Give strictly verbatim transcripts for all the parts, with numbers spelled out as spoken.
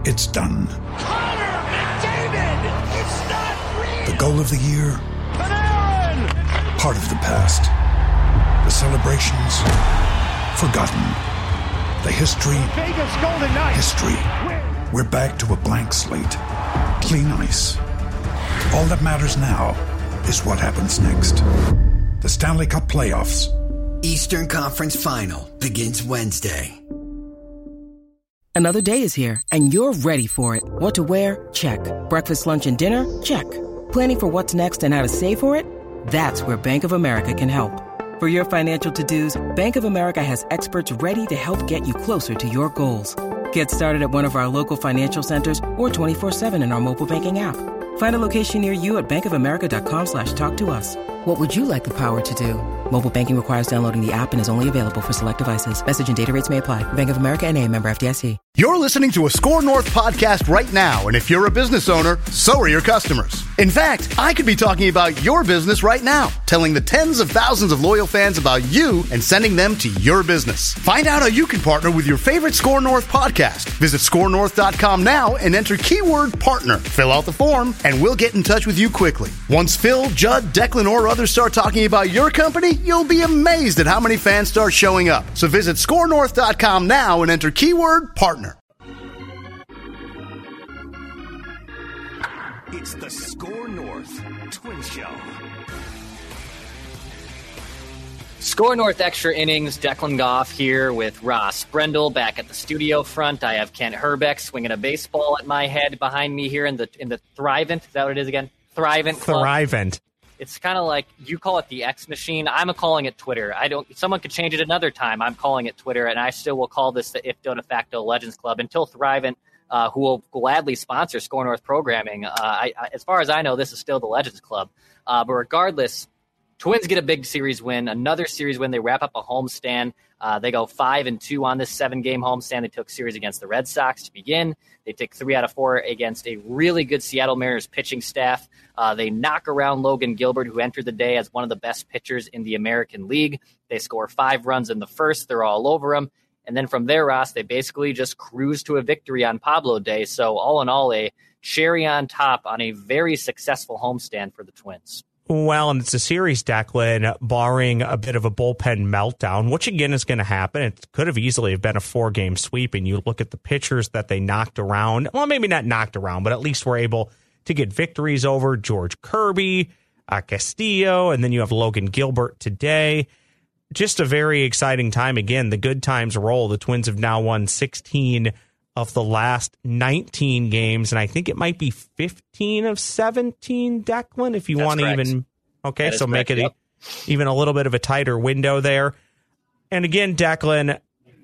it's done. Connor McDavid! It's not real! The goal of the year? Panarin! Part of the past. The celebrations? Forgotten. The history? Vegas Golden Knights! History. We're back to a blank slate. Clean ice. All that matters now is what happens next. The Stanley Cup playoffs. Eastern Conference Final begins Wednesday. Another day is here, and you're ready for it. What to wear? Check. Breakfast, lunch, and dinner? Check. Planning for what's next and how to save for it? That's where Bank of America can help. For your financial to-dos, Bank of America has experts ready to help get you closer to your goals. Get started at one of our local financial centers or twenty-four seven in our mobile banking app. Find a location near you at bankofamerica.com slash talk to us. What would you like the power to do? Mobile banking requires downloading the app and is only available for select devices. Message and data rates may apply. Bank of America N A, member F D I C. You're listening to a Score North podcast right now, and if you're a business owner, so are your customers. In fact, I could be talking about your business right now, telling the tens of thousands of loyal fans about you and sending them to your business. Find out how you can partner with your favorite Score North podcast. Visit score north dot com now and enter keyword partner. Fill out the form, and we'll get in touch with you quickly. Once Phil, Judd, Declan, or others start talking about your company, you'll be amazed at how many fans start showing up. So visit score north dot com now and enter keyword partner. It's the Score North Twin Show. Score North Extra Innings, Declan Goff here with Ross Brendel back at the studio front. I have Kent Herbeck swinging a baseball at my head behind me here in the in the Thrivent. Is that what it is again? Thrivent Club. Thrivent. It's kind of like you call it the X machine. I'm calling it Twitter. I don't. Someone could change it another time. I'm calling it Twitter, and I still will call this the If Do De Facto Legends Club until Thrivent, uh, who will gladly sponsor Score North programming. Uh, I, I, as far as I know, this is still the Legends Club. Uh, but regardless, Twins get a big series win, another series win. They wrap up a homestand. Uh, they go five and two on this seven-game homestand. They took series against the Red Sox to begin. They take three out of four against a really good Seattle Mariners pitching staff. Uh, they knock around Logan Gilbert, who entered the day as one of the best pitchers in the American League. They score five runs in the first. They're all over him. And then from there, Ross, they basically just cruise to a victory on Pablo Day. So all in all, a cherry on top on a very successful homestand for the Twins. Well, and it's a series, Declan, barring a bit of a bullpen meltdown, which again is going to happen. It could have easily have been a four-game sweep, and you look at the pitchers that they knocked around. Well, maybe not knocked around, but at least were able to get victories over George Kirby, uh, Castillo, and then you have Logan Gilbert today. Just a very exciting time. Again, the good times roll. The Twins have now won sixteen of the last nineteen games, and I think it might be fifteen of seventeen, Declan, if you That's want to correct. even, okay, That so is make correct, it yep. a, even a little bit of a tighter window there. And again, Declan,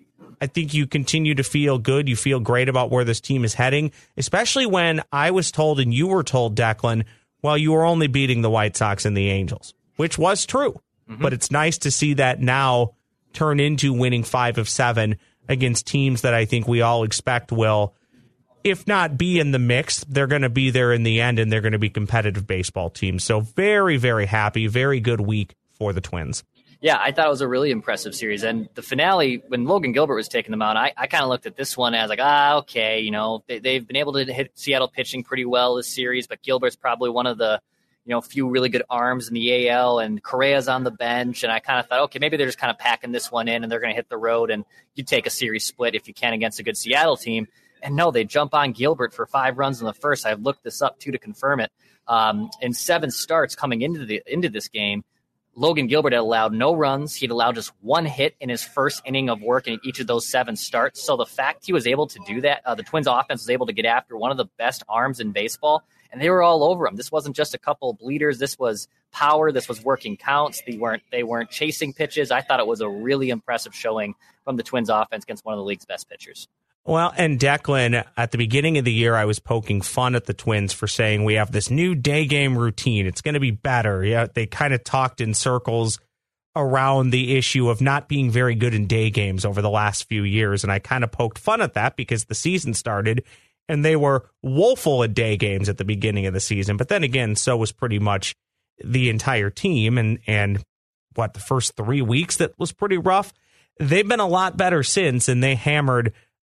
I think you continue to feel good. You feel great about where this team is heading, especially when I was told and you were told, Declan, well, you were only beating the White Sox and the Angels, which was true. Mm-hmm. But it's nice to see that now turn into winning five of seven against teams that I think we all expect will, if not be in the mix, they're going to be there in the end, and they're going to be competitive baseball teams. So very, very happy, very good week for the Twins. Yeah, I thought it was a really impressive series. And the finale, when Logan Gilbert was taking them out, I, I kind of looked at this one as like, ah, okay, you know, they, they've been able to hit Seattle pitching pretty well this series, but Gilbert's probably one of the, you know, few really good arms in the A L, and Correa's on the bench. And I kind of thought, okay, maybe they're just kind of packing this one in and they're going to hit the road, and you take a series split if you can against a good Seattle team. And no, they jump on Gilbert for five runs in the first. I've looked this up too to confirm it. Um, in seven starts coming into the into this game, Logan Gilbert had allowed no runs. He'd allowed just one hit in his first inning of work in each of those seven starts. So the fact he was able to do that, uh, the Twins offense was able to get after one of the best arms in baseball, and they were all over him. This wasn't just a couple of bleeders. This was power. This was working counts. They weren't they weren't chasing pitches. I thought it was a really impressive showing from the Twins offense against one of the league's best pitchers. Well, and Declan, at the beginning of the year, I was poking fun at the Twins for saying we have this new day game routine. It's going to be better. Yeah, they kind of talked in circles around the issue of not being very good in day games over the last few years. And I kind of poked fun at that because the season started and they were woeful at day games at the beginning of the season. But then again, so was pretty much the entire team. And, and what, the first three weeks that was pretty rough. They've been a lot better since, and they hammered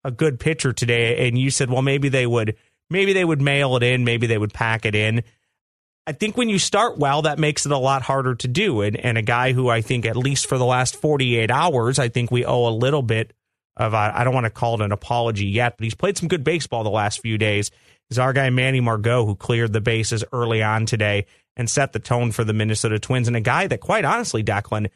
a good pitcher today, and you said, well, maybe they would maybe they would mail it in, maybe they would pack it in. I think when you start well, that makes it a lot harder to do. And, and a guy who I think, at least for the last forty-eight hours, I think we owe a little bit of, a, I don't want to call it an apology yet, but he's played some good baseball the last few days, is our guy Manny Margot, who cleared the bases early on today and set the tone for the Minnesota Twins. And a guy that, quite honestly, Declan,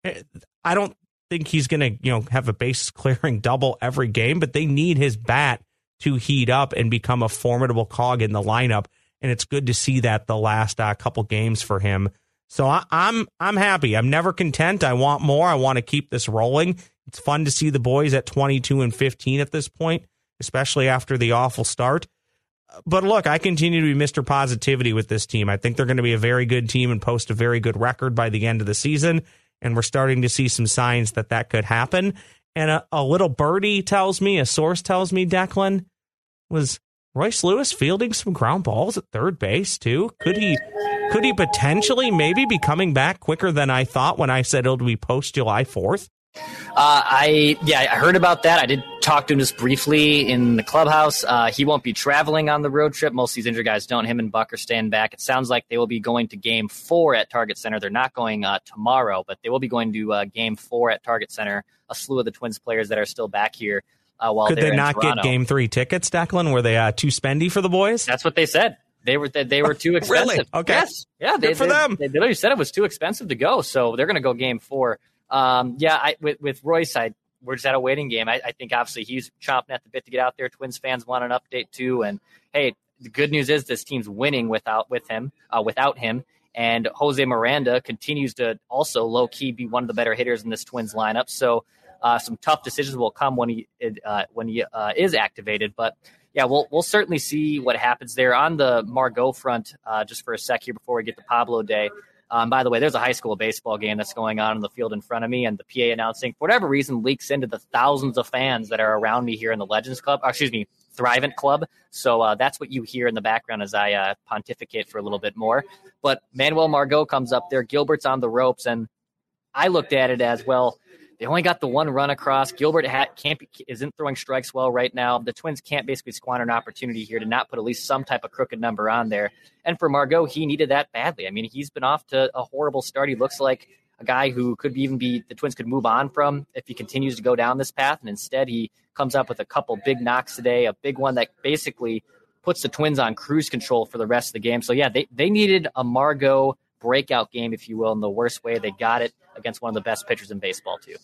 I don't think he's going to, you know, have a bases clearing double every game, but they need his bat to heat up and become a formidable cog in the lineup. And it's good to see that the last uh, couple games for him. So I, I'm I'm happy. I'm never content. I want more. I want to keep this rolling. It's fun to see the boys at twenty-two and fifteen at this point, especially after the awful start. But look, I continue to be Mister Positivity with this team. I think they're going to be a very good team and post a very good record by the end of the season. And we're starting to see some signs that that could happen. And a, a little birdie tells me, a source tells me, Declan, was Royce Lewis fielding some ground balls at third base too? Could he could he potentially maybe be coming back quicker than I thought when I said it'll be post July fourth? Uh, I yeah, I heard about that. I did talk to him just briefly in the clubhouse. Uh, he won't be traveling on the road trip. Most of these injured guys don't. Him and Buck are staying back. It sounds like they will be going to Game Four at Target Center. They're not going uh, tomorrow, but they will be going to uh, Game Four at Target Center. A slew of the Twins players that are still back here. Uh, while Could they not Toronto. get Game Three tickets, Declan? Were they uh, too spendy for the boys? That's what they said. They were they, they were too expensive. Really? Okay. Yes. Yeah. They, Good for they, them. They literally said it was too expensive to go, so they're going to go Game Four. Um, yeah. I, with with Royce, I we're just at a waiting game. I, I think obviously he's chomping at the bit to get out there. Twins fans want an update too, and hey, the good news is this team's winning without with him uh, without him. And Jose Miranda continues to also low key be one of the better hitters in this Twins lineup. So. Uh, some tough decisions will come when he uh, when he uh, is activated, but yeah, we'll we'll certainly see what happens there on the Margot front. Uh, just for a sec here before we get to Pablo Day. Um, by the way, there's a high school baseball game that's going on in the field in front of me, and the P A announcing, for whatever reason, leaks into the thousands of fans that are around me here in the Legends Club. Or excuse me, Thrivent Club. So uh, that's what you hear in the background as I uh, pontificate for a little bit more. But Manuel Margot comes up there. Gilbert's on the ropes, and I looked at it as well. They only got the one run across. Gilbert ha- can't be, isn't throwing strikes well right now. The Twins can't basically squander an opportunity here to not put at least some type of crooked number on there. And for Margot, he needed that badly. I mean, he's been off to a horrible start. He looks like a guy who could even be the Twins could move on from if he continues to go down this path. And instead, he comes up with a couple big knocks today, a big one that basically puts the Twins on cruise control for the rest of the game. So, yeah, they, they needed a Margot breakout game, if you will, in the worst way. They got it against one of the best pitchers in baseball, too.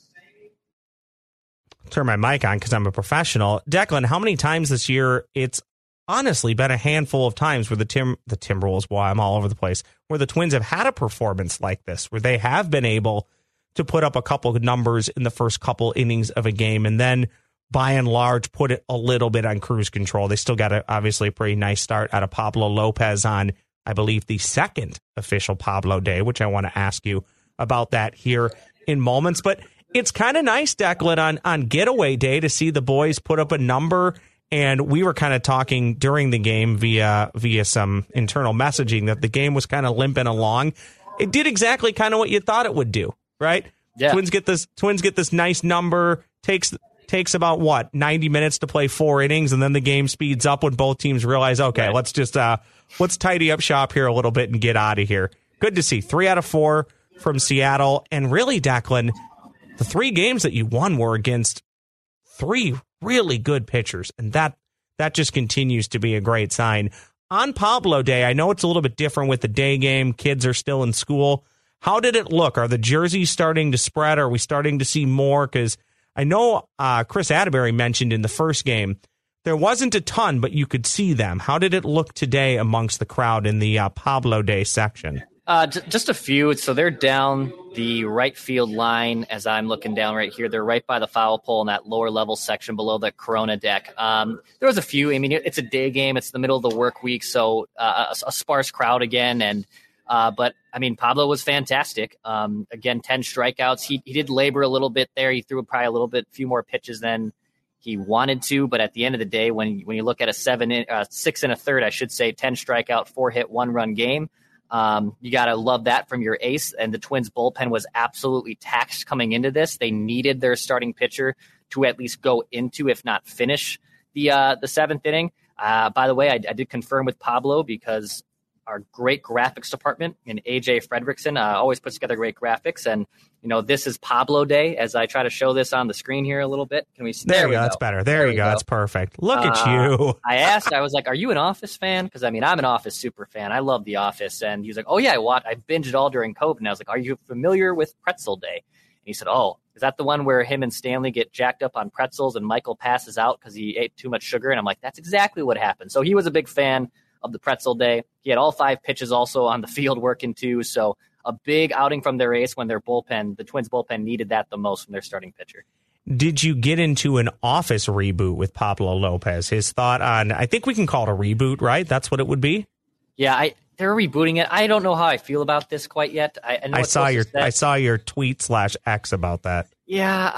Turn my mic on because I'm a professional. Declan, how many times this year, it's honestly been a handful of times where the Tim the Timberwolves, boy, I'm all over the place, where the Twins have had a performance like this, where they have been able to put up a couple of numbers in the first couple innings of a game and then by and large put it a little bit on cruise control. They still got a, obviously a pretty nice start out of Pablo Lopez on, I believe, the second official Pablo Day, which I want to ask you about that here in moments. But it's kind of nice, Declan, on, on getaway day to see the boys put up a number. And we were kind of talking during the game via via some internal messaging that the game was kind of limping along. It did exactly kind of what you thought it would do, right? Yeah. Twins get this Twins get this nice number, takes takes about what, ninety minutes to play four innings, and then the game speeds up when both teams realize, okay, right. let's just uh let's tidy up shop here a little bit and get out of here. Good to see. Three out of four from Seattle. And really, Declan, the three games that you won were against three really good pitchers, and that that just continues to be a great sign. On Pablo Day, I know it's a little bit different with the day game. Kids are still in school. How did it look? Are the jerseys starting to spread? Are we starting to see more? Because I know uh, Chris Atterbury mentioned in the first game, there wasn't a ton, but you could see them. How did it look today amongst the crowd in the uh, Pablo Day section? Uh, j- just a few. So they're down the right field line as I'm looking down right here. They're right by the foul pole in that lower level section below the Corona deck. Um, there was a few. I mean, it's a day game. It's the middle of the work week, so uh, a, a sparse crowd again. And uh, but I mean, Pablo was fantastic. Um, again, ten strikeouts. He he did labor a little bit there. He threw probably a little bit, few more pitches than he wanted to. But at the end of the day, when when you look at a seven, in, uh, six and a third, I should say, ten strikeout, four hit, one run game. Um, you got to love that from your ace. And the Twins bullpen was absolutely taxed coming into this. They needed their starting pitcher to at least go into, if not finish, the uh, the seventh inning. Uh, by the way, I, I did confirm with Pablo because our great graphics department in A J Fredrickson uh, always puts together great graphics. And, you know, this is Pablo Day as I try to show this on the screen here a little bit. Can we see? There, there we go. go. That's better. There, there you go. go. That's perfect. Look uh, at you. I asked, I was like, are you an Office fan? Because, I mean, I'm an Office super fan. I love The Office. And he was like, oh, yeah, I watched, I binged it all during COVID. And I was like, are you familiar with Pretzel Day? And he said, oh, is that the one where him and Stanley get jacked up on pretzels and Michael passes out because he ate too much sugar? And I'm like, that's exactly what happened. So he was a big fan of the Pretzel Day. He had all five pitches also on the field working too. So a big outing from their ace when their bullpen, the Twins bullpen, needed that the most from their starting pitcher. Did you get into an Office reboot with Pablo Lopez? His thought on, I think we can call it a reboot, right? That's what it would be? Yeah, I they're rebooting it. I don't know how I feel about this quite yet. I, I, know I saw your I saw your tweet slash X about that. Yeah,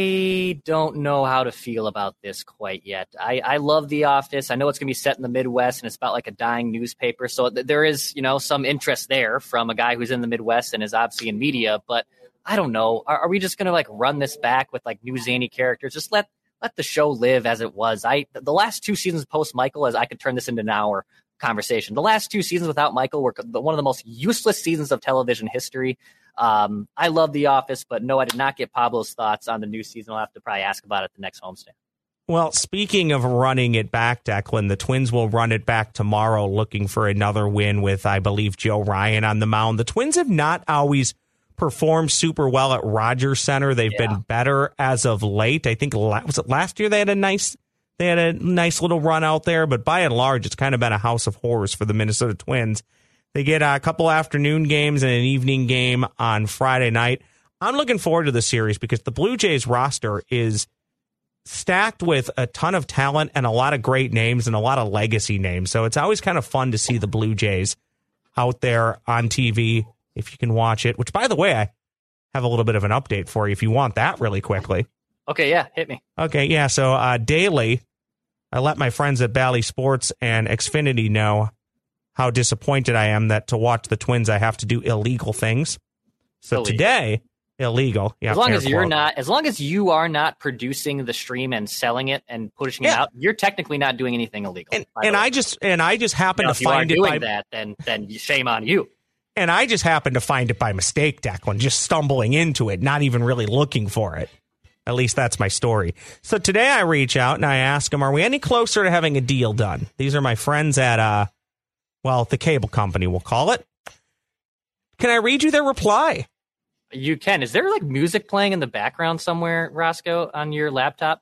I don't know how to feel about this quite yet. I, I love The Office. I know it's going to be set in the Midwest, and it's about like a dying newspaper. So th- there is, you know, some interest there from a guy who's in the Midwest and is obviously in media. But I don't know. Are, are we just going to like run this back with like new zany characters? Just let let the show live as it was. I the last two seasons post Michael, as I could turn this into an hour conversation. The last two seasons without Michael were one of the most useless seasons of television history. Um, I love The Office, but no, I did not get Pablo's thoughts on the new season. I'll have to probably ask about it the next homestand. Well, speaking of running it back, Declan, the Twins will run it back tomorrow looking for another win with, I believe, Joe Ryan on the mound. The Twins have not always performed super well at Rogers Center. They've yeah. been better as of late. I think was it last year they had a nice they had a nice little run out there, but by and large, it's kind of been a house of horrors for the Minnesota Twins. They get a couple afternoon games and an evening game on Friday night. I'm looking forward to the series because the Blue Jays roster is stacked with a ton of talent and a lot of great names and a lot of legacy names. So it's always kind of fun to see the Blue Jays out there on T V if you can watch it, which, by the way, I have a little bit of an update for you if you want that really quickly. Okay, yeah, hit me. Okay, yeah, so uh, daily, I let my friends at Bally Sports and Xfinity know how disappointed I am that to watch the Twins, I have to do illegal things. So illegal. today, illegal. Yeah, as long as you're quote. not, as long as you are not producing the stream and selling it and pushing yeah. it out, you're technically not doing anything illegal. And, and I just and I just happen now, to find it. If you are by, doing that, then then shame on you. And I just happen to find it by mistake, Declan, just stumbling into it, not even really looking for it. At least that's my story. So today I reach out and I ask them, are we any closer to having a deal done? These are my friends at, uh, well, the cable company, we'll call it. Can I read you their reply? You can. Is there like music playing in the background somewhere, Roscoe, on your laptop?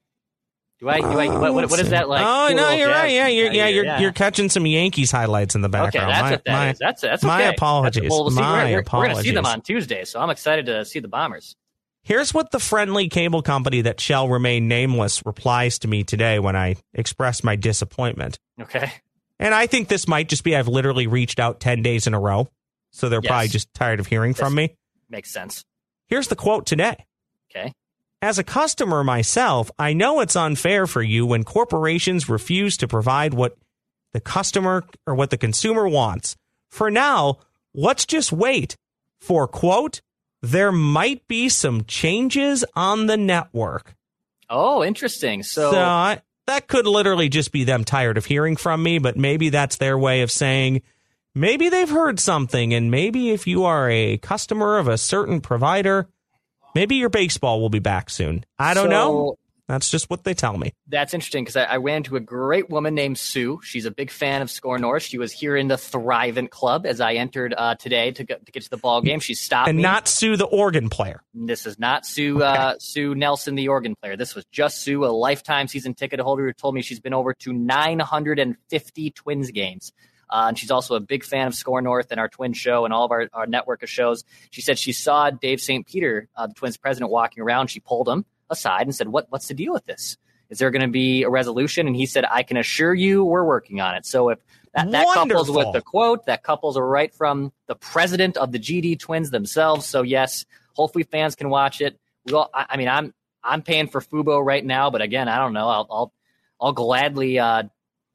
Do I? Do I? What, what, what is that like? Oh, no, you're right. Yeah, you're, yeah, you're yeah. you're catching some Yankees highlights in the background. Okay, that's my, what that my, is. That's that's okay. My apologies. That's, well, we'll see. My we're, we're, apologies. We're going to see them on Tuesday, so I'm excited to see the Bombers. Here's what the friendly cable company that shall remain nameless replies to me today when I express my disappointment. Okay. And I think this might just be I've literally reached out ten days in a row, so they're yes. probably just tired of hearing this from me. Makes sense. Here's the quote today. Okay. As a customer myself, I know it's unfair for you when corporations refuse to provide what the customer or what the consumer wants. For now, let's just wait for, quote, there might be some changes on the network. Oh, interesting. So, so I, that could literally just be them tired of hearing from me, but maybe that's their way of saying maybe they've heard something, and maybe if you are a customer of a certain provider, maybe your baseball will be back soon. I don't so, know. That's just what they tell me. That's interesting because I, I ran into a great woman named Sue. She's a big fan of Score North. She was here in the Thrivent Club as I entered uh, today to, go, to get to the ball game. She stopped and me. And not Sue, the organ player. This is not Sue uh, Sue Nelson, the organ player. This was just Sue, a lifetime season ticket holder who told me she's been over to nine hundred fifty Twins games. Uh, and she's also a big fan of Score North and our Twin show and all of our, our network of shows. She said she saw Dave Saint Peter, uh, the Twins president, walking around. She pulled him aside and said, "What? What's the deal with this? Is there going to be a resolution?" And he said, "I can assure you we're working on it." So if that, that couples with the quote, that couples are right from the president of the G D Twins themselves. So yes, hopefully fans can watch it. We all, I, I mean, I'm I'm paying for Fubo right now, but again, I don't know. I'll I'll, I'll gladly uh,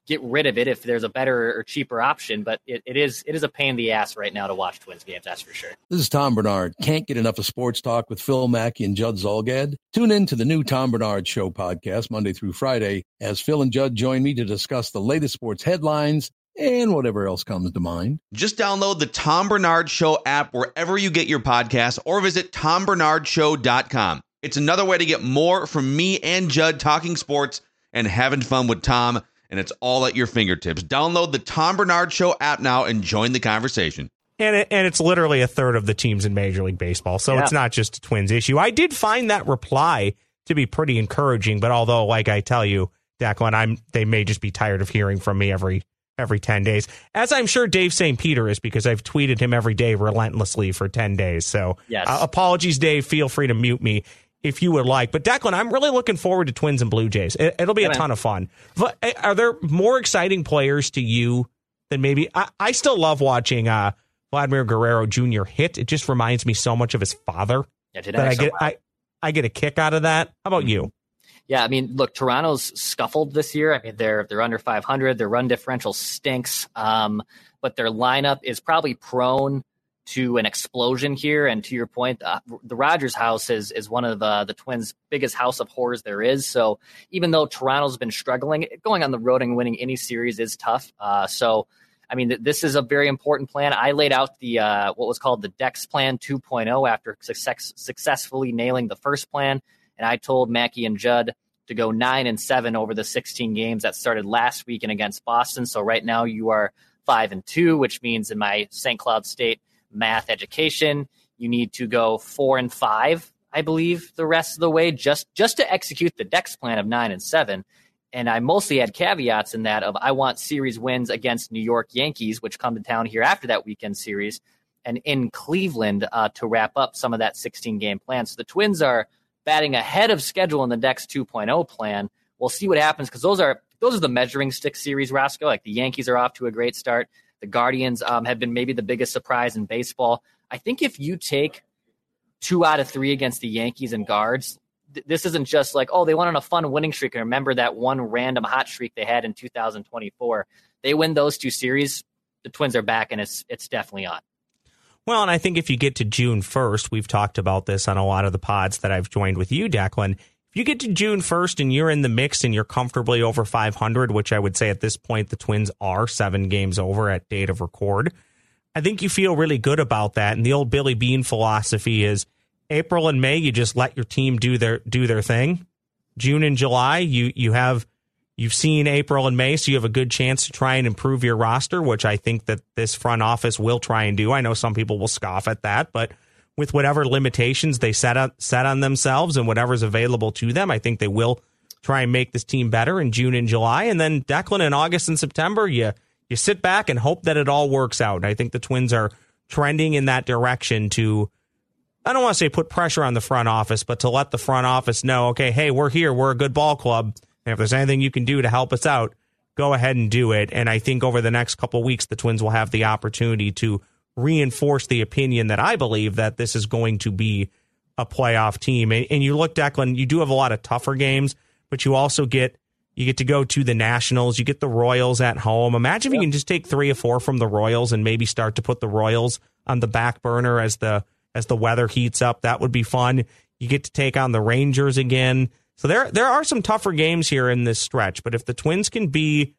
get rid of it if there's a better or cheaper option. But it, it is it is a pain in the ass right now to watch Twins games, that's for sure. This is Tom Bernard. Can't get enough of sports talk with Phil Mackey and Judd Zolgad? Tune in to the new Tom Bernard Show podcast Monday through Friday as Phil and Judd join me to discuss the latest sports headlines and whatever else comes to mind. Just download the Tom Bernard Show app wherever you get your podcasts or visit tom bernard show dot com. It's another way to get more from me and Judd talking sports and having fun with Tom, and it's all at your fingertips. Download the Tom Bernard Show app now and join the conversation. And it, and it's literally a third of the teams in Major League Baseball, so yeah. It's not just a Twins issue. I did find that reply to be pretty encouraging, but although, like I tell you, Declan, I'm they may just be tired of hearing from me every every ten days, as I'm sure Dave Saint Peter is, because I've tweeted him every day relentlessly for ten days. So yes. uh, apologies, Dave. Feel free to mute me if you would like. But Declan, I'm really looking forward to Twins and Blue Jays. It, it'll be a ton of fun. But are there more exciting players to you than maybe? I, I still love watching uh, Vladimir Guerrero Junior hit. It just reminds me so much of his father. Yeah, that I get I, I get a kick out of that. How about you? Yeah, I mean, look, Toronto's scuffled this year. I mean, they're they're under five hundred. Their run differential stinks, um, but their lineup is probably prone to an explosion here. And to your point, uh, the Rogers house is is one of the, the Twins' biggest house of horrors there is. So even though Toronto's been struggling, going on the road and winning any series is tough. Uh, so, I mean, th- this is a very important plan. I laid out the uh, what was called the Dex Plan two point oh after success- successfully nailing the first plan. And I told Mackey and Judd to go nine and seven over the sixteen games that started last weekend against Boston. So right now you are five and two, which means in my Saint Cloud State math education, you need to go four and five, I believe, the rest of the way, just just to execute the Dex plan of nine and seven. And I mostly had caveats in that of I want series wins against New York Yankees, which come to town here after that weekend series, and in Cleveland uh, to wrap up some of that sixteen-game plan. So the Twins are batting ahead of schedule in the Dex two point oh plan. We'll see what happens, because those are those are the measuring stick series, Roscoe. Like the Yankees are off to a great start. The Guardians um, have been maybe the biggest surprise in baseball. I think if you take two out of three against the Yankees and Guards, th- this isn't just like, oh, they went on a fun winning streak. And remember that one random hot streak they had in two thousand twenty-four. They win those two series, the Twins are back, and it's it's definitely on. Well, and I think if you get to June first, we've talked about this on a lot of the pods that I've joined with you, Declan. If you get to June first and you're in the mix and you're comfortably over five hundred, which I would say at this point the Twins are seven games over at date of record, I think you feel really good about that. And the old Billy Beane philosophy is April and May, you just let your team do their do their thing. June and July, you you have you've seen April and May, so you have a good chance to try and improve your roster, which I think that this front office will try and do. I know some people will scoff at that, but with whatever limitations they set up, set on themselves and whatever's available to them, I think they will try and make this team better in June and July. And then Declan, in August and September, you you sit back and hope that it all works out. And I think the Twins are trending in that direction to, I don't want to say put pressure on the front office, but to let the front office know, okay, hey, we're here, we're a good ball club, and if there's anything you can do to help us out, go ahead and do it. And I think over the next couple of weeks, the Twins will have the opportunity to reinforce the opinion that I believe that this is going to be a playoff team. And, and you look, Declan, you do have a lot of tougher games, but you also get you get to go to the Nationals, you get the Royals at home. Imagine if you can just take three or four from the Royals and maybe start to put the Royals on the back burner as the as the weather heats up. That would be fun. You get to take on the Rangers again. So there there are some tougher games here in this stretch, but if the Twins can be,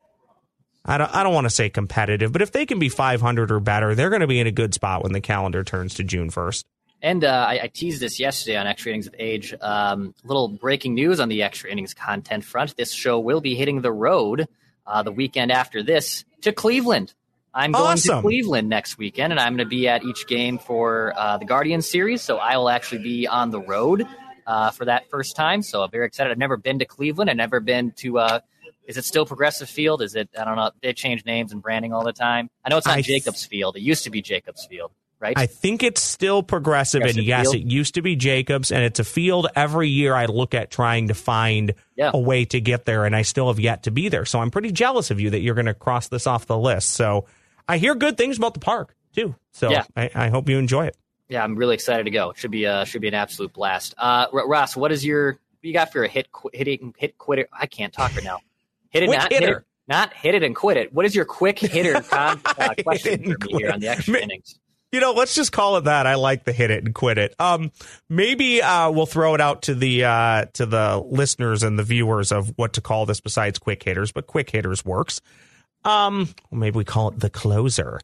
I don't, I don't want to say competitive, but if they can be five hundred or better, they're going to be in a good spot when the calendar turns to June first. And uh, I, I teased this yesterday on Extra Innings with Age. Um, little breaking news on the Extra Innings content front. This show will be hitting the road uh, the weekend after this to Cleveland. I'm going awesome. to Cleveland next weekend, and I'm going to be at each game for uh, the Guardians series, so I will actually be on the road uh, for that first time. So I'm very excited. I've never been to Cleveland. I've never been to uh, – is it still Progressive Field? Is it – I don't know. They change names and branding all the time. I know it's not I Jacobs th- Field. It used to be Jacobs Field. Right? I think it's still Progressive, progressive and yes, field? It used to be Jacobs, and it's a field every year I look at trying to find yeah. a way to get there, and I still have yet to be there. So I'm pretty jealous of you that you're going to cross this off the list. So I hear good things about the park, too. So yeah. I, I hope you enjoy it. Yeah, I'm really excited to go. It should be, uh, should be an absolute blast. Uh, Ross, what is your – what you got for a hit, hit, hit quitter? I can't talk right now. Hit it, Quick not, hitter. hit it. Not hit it and quit it. What is your quick hitter con- uh, question for me here on the extra innings? You know, let's just call it that. I like the hit it and quit it. Um, maybe uh, we'll throw it out to the uh, to the listeners and the viewers of what to call this besides quick hitters, but quick hitters works. Um, maybe we call it the closer.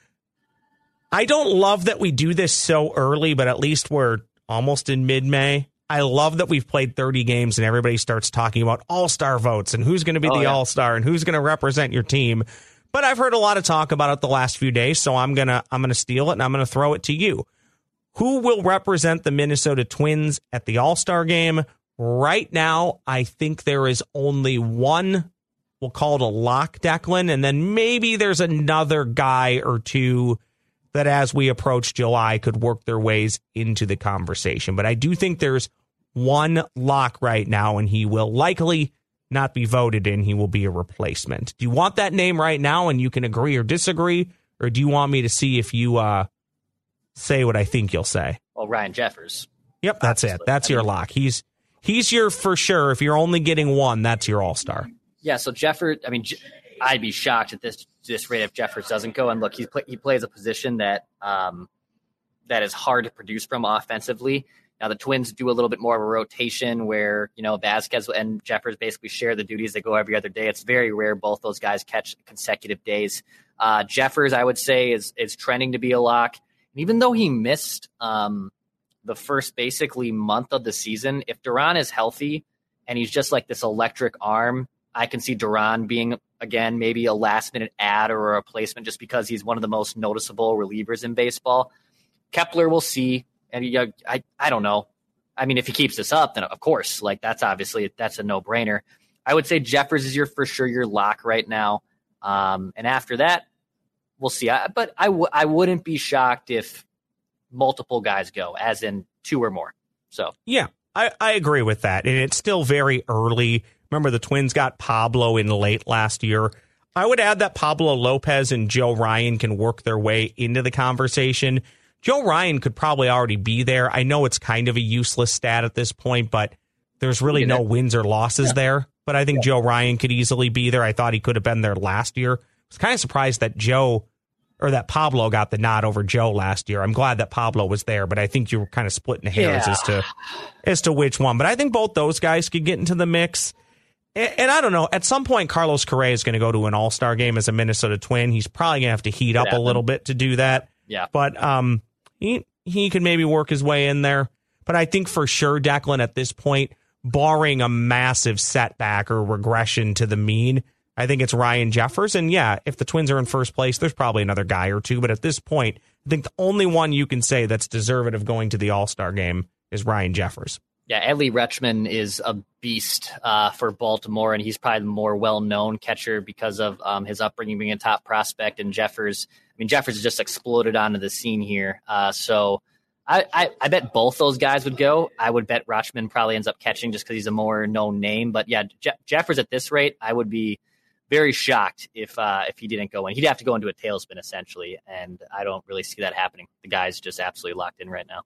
I don't love that we do this so early, but at least we're almost in mid-May. I love that we've played thirty games and everybody starts talking about all-star votes and who's going to be oh, the yeah. all-star and who's going to represent your team. But I've heard a lot of talk about it the last few days, so I'm gonna I'm gonna steal it and I'm gonna throw it to you. Who will represent the Minnesota Twins at the All-Star game? Right now, I think there is only one. We'll call it a lock, Declan, and then maybe there's another guy or two that, as we approach July, could work their ways into the conversation. But I do think there's one lock right now, and he will likely not be voted in. He will be a replacement. Do you want that name right now and you can agree or disagree? Or do you want me to see if you uh, say what I think you'll say? Well, Ryan Jeffers. Yep, that's it. That's I your mean, lock. He's he's your for sure. If you're only getting one, that's your all-star. Yeah, so Jeffers, I mean, I'd be shocked at this this rate if Jeffers doesn't go. And look, he, play, he plays a position that um, that is hard to produce from offensively. Now, the Twins do a little bit more of a rotation where, you know, Vasquez and Jeffers basically share the duties. They go every other day. It's very rare both those guys catch consecutive days. Uh, Jeffers, I would say, is is trending to be a lock. And even though he missed um, the first basically month of the season, if Duran is healthy and he's just like this electric arm, I can see Duran being, again, maybe a last-minute add or a replacement just because he's one of the most noticeable relievers in baseball. Kepler, we'll see. And you know, I, I don't know. I mean, if he keeps this up, then of course, like that's obviously that's a no brainer. I would say Jeffers is your for sure your lock right now. Um, and after that, we'll see. I, but I, w- I wouldn't be shocked if multiple guys go, as in two or more. So yeah, I, I agree with that. And it's still very early. Remember, the Twins got Pablo in late last year. I would add that Pablo Lopez and Joe Ryan can work their way into the conversation. Joe Ryan could probably already be there. I know it's kind of a useless stat at this point, but there's really no wins or losses yeah. there. But I think yeah. Joe Ryan could easily be there. I thought he could have been there last year. I was kind of surprised that Joe or that Pablo got the nod over Joe last year. I'm glad that Pablo was there, but I think you were kind of splitting hairs yeah. as to as to which one. But I think both those guys could get into the mix. And, and I don't know, at some point, Carlos Correa is going to go to an all-star game as a Minnesota Twin. He's probably going to have to heat up a little bit to do that. Yeah. But, um, He he can maybe work his way in there. But I think for sure, Declan, at this point, barring a massive setback or regression to the mean, I think it's Ryan Jeffers. And yeah, if the Twins are in first place, there's probably another guy or two. But at this point, I think the only one you can say that's deserving of going to the All-Star game is Ryan Jeffers. Yeah, Adley Rutschman is a beast uh, for Baltimore, and he's probably the more well-known catcher because of um, his upbringing being a top prospect. And Jeffers, I mean, Jeffers has just exploded onto the scene here. Uh, so I, I, I bet both those guys would go. I would bet Rutschman probably ends up catching just because he's a more known name. But yeah, Je- Jeffers at this rate, I would be very shocked if uh, if he didn't go in. He'd have to go into a tailspin essentially, and I don't really see that happening. The guy's just absolutely locked in right now.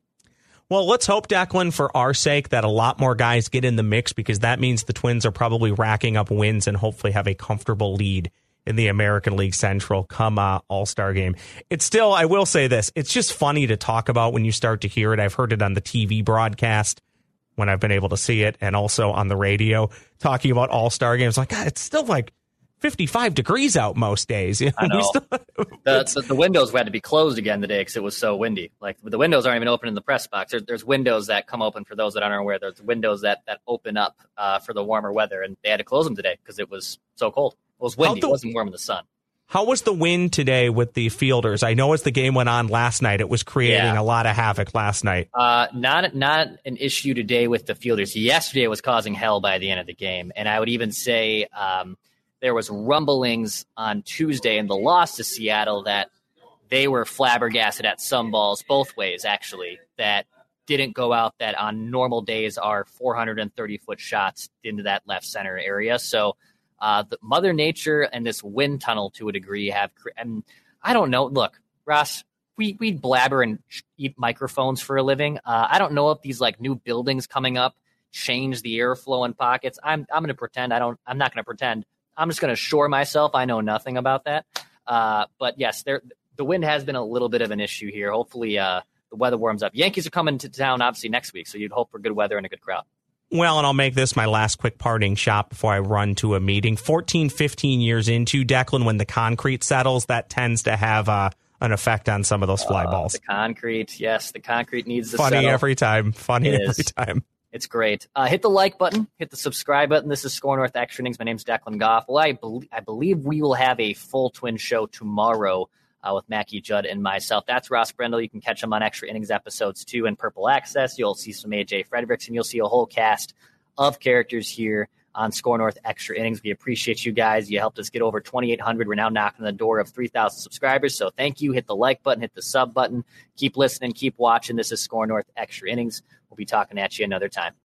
Well, let's hope, Declan, for our sake, that a lot more guys get in the mix, because that means the Twins are probably racking up wins and hopefully have a comfortable lead in the American League Central come uh, All-Star game. It's still, I will say this, it's just funny to talk about when you start to hear it. I've heard it on the T V broadcast when I've been able to see it, and also on the radio talking about All-Star games. Like, God, it's still like fifty-five degrees out most days. You know? I know. Still, the, the, the windows had to be closed again today because it was so windy. Like, the windows aren't even open in the press box. There, there's windows that come open for those that aren't aware. There's windows that, that open up uh, for the warmer weather, and they had to close them today because it was so cold. It was windy. The, it wasn't warm in the sun. How was the wind today with the fielders? I know as the game went on last night, it was creating yeah. a lot of havoc last night. Uh, not not an issue today with the fielders. Yesterday was causing hell by the end of the game, and I would even say um, – there was rumblings on Tuesday in the loss to Seattle that they were flabbergasted at some balls both ways, actually, that didn't go out, that on normal days are four hundred thirty foot shots into that left center area. So uh, the Mother Nature and this wind tunnel to a degree have, and I don't know, look, Ross, we, we blabber and eat microphones for a living. Uh, I don't know if these like new buildings coming up change the airflow in pockets. I'm I'm going to pretend I don't, I'm not going to pretend. I'm just going to assure myself I know nothing about that. Uh, but yes, there the wind has been a little bit of an issue here. Hopefully uh, the weather warms up. Yankees are coming to town obviously next week, so you'd hope for good weather and a good crowd. Well, and I'll make this my last quick parting shot before I run to a meeting. fourteen, fifteen years into, Declan, when the concrete settles, that tends to have uh, an effect on some of those fly uh, balls. The concrete, yes, the concrete needs to Funny settle. every time. Funny It every is. time. It's great. Uh, hit the like button. Hit the subscribe button. This is Score North Extra Innings. My name's Declan Goff. Well, I, be- I believe we will have a full twin show tomorrow uh, with Mackie Judd and myself. That's Ross Brendel. You can catch him on Extra Innings episodes two and Purple Access. You'll see some A J Fredericks, and you'll see a whole cast of characters here on Score North Extra Innings. We appreciate you guys. You helped us get over twenty-eight hundred. We're now knocking on the door of three thousand subscribers. So thank you. Hit the like button, hit the sub button. Keep listening, keep watching. This is Score North Extra Innings. We'll be talking at you another time.